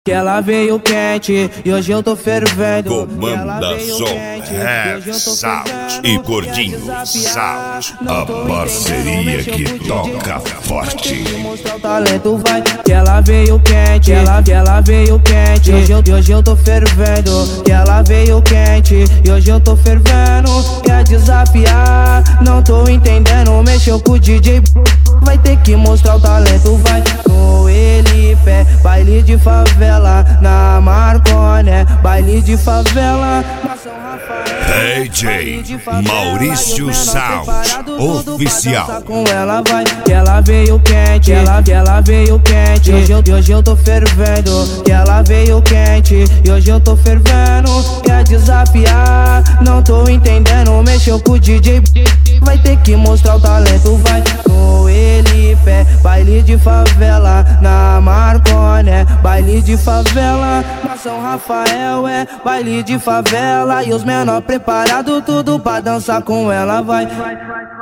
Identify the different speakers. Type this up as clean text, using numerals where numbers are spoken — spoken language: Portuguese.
Speaker 1: Que ela veio quente e hoje eu tô fervendo.
Speaker 2: Comanda som, Rap Sound e Gordinho Sound, a parceria que toca forte.
Speaker 1: Mostrar o talento vai. Que ela veio quente, que ela veio quente e hoje eu tô fervendo. Que ela veio quente e hoje eu tô fervendo. Quer desafiar, não tô entendendo. Mexeu com o DJ, vai ter que mostrar o talento vai. Com ele pé, baile de favela. Na Marconé, baile de favela.
Speaker 2: DJ Maurício Sound oficial.
Speaker 1: Com ela vai, que ela veio quente, que ela veio quente e hoje eu tô fervendo. Que ela veio quente e hoje eu tô fervendo. Quer desafiar, não tô entendendo. Mexeu com o DJ, vai ter que mostrar o talento vai. Com ele pé, baile de favela. Na Marconé, baile de favela. São Rafael é baile de favela. E os menor preparado tudo pra dançar com ela vai.